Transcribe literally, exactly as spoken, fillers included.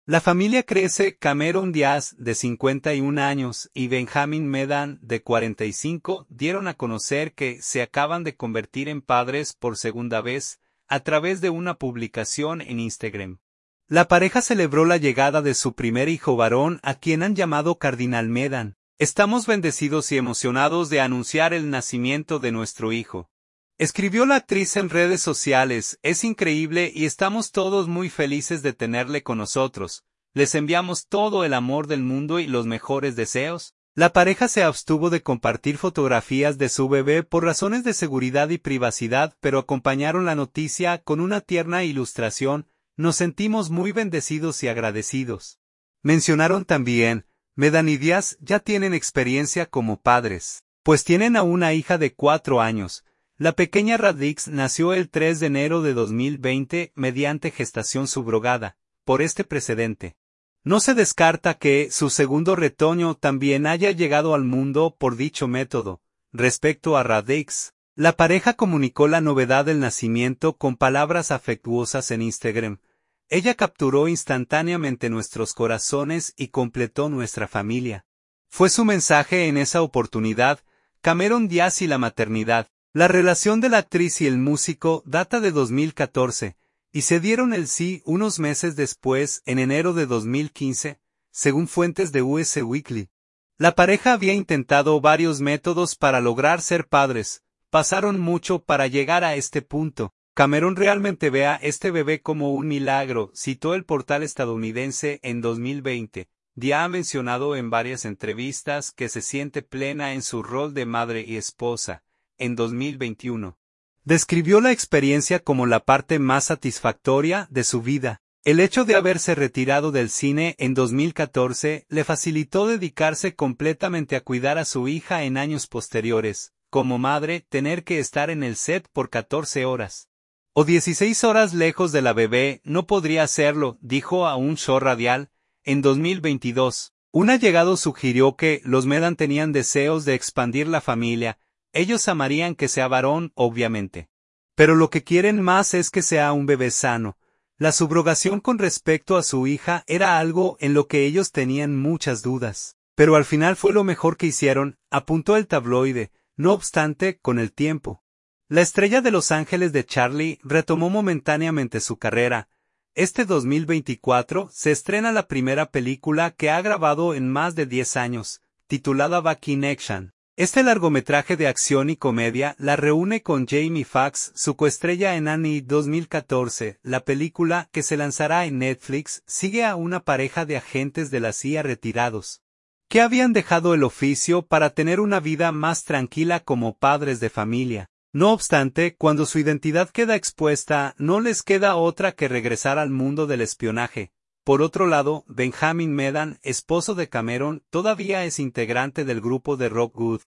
La familia crece. Cameron Diaz, de cincuenta y un años, y Benjamin Medan, de cuarenta y cinco, dieron a conocer que se acaban de convertir en padres por segunda vez, a través de una publicación en Instagram. La pareja celebró la llegada de su primer hijo varón, a quien han llamado Cardinal Medan. Estamos bendecidos y emocionados de anunciar el nacimiento de nuestro hijo. Escribió la actriz en redes sociales, es increíble y estamos todos muy felices de tenerle con nosotros. Les enviamos todo el amor del mundo y los mejores deseos. La pareja se abstuvo de compartir fotografías de su bebé por razones de seguridad y privacidad, pero acompañaron la noticia con una tierna ilustración. Nos sentimos muy bendecidos y agradecidos. Mencionaron también, Medan y Diaz ya tienen experiencia como padres, pues tienen a una hija de cuatro años. La pequeña Radix nació el tres de enero de dos mil veinte mediante gestación subrogada. Por este precedente, no se descarta que su segundo retoño también haya llegado al mundo por dicho método. Respecto a Radix, la pareja comunicó la novedad del nacimiento con palabras afectuosas en Instagram. Ella capturó instantáneamente nuestros corazones y completó nuestra familia. Fue su mensaje en esa oportunidad. Cameron Diaz y la maternidad. La relación de la actriz y el músico data de dos mil catorce, y se dieron el sí unos meses después, en enero de dos mil quince, según fuentes de U S Weekly. La pareja había intentado varios métodos para lograr ser padres, pasaron mucho para llegar a este punto. Cameron realmente ve a este bebé como un milagro, citó el portal estadounidense en dos mil veinte. Dia ha mencionado en varias entrevistas que se siente plena en su rol de madre y esposa. En dos mil veintiuno. Describió la experiencia como la parte más satisfactoria de su vida. El hecho de haberse retirado del cine en dos mil catorce le facilitó dedicarse completamente a cuidar a su hija en años posteriores. Como madre, tener que estar en el set por catorce horas o dieciséis horas lejos de la bebé no podría hacerlo, dijo a un show radial. En dos mil veintidós, un allegado sugirió que los Medan tenían deseos de expandir la familia. Ellos amarían que sea varón, obviamente. Pero lo que quieren más es que sea un bebé sano. La subrogación con respecto a su hija era algo en lo que ellos tenían muchas dudas. Pero al final fue lo mejor que hicieron, apuntó el tabloide. No obstante, con el tiempo, la estrella de Los Ángeles de Charlie retomó momentáneamente su carrera. Este dos mil veinticuatro se estrena la primera película que ha grabado en más de diez años, titulada Back in Action. Este largometraje de acción y comedia la reúne con Jamie Foxx, su coestrella en Annie dos mil catorce. La película, que se lanzará en Netflix, sigue a una pareja de agentes de la C I A retirados, que habían dejado el oficio para tener una vida más tranquila como padres de familia. No obstante, cuando su identidad queda expuesta, no les queda otra que regresar al mundo del espionaje. Por otro lado, Benjamin Medan, esposo de Cameron, todavía es integrante del grupo de rock Good.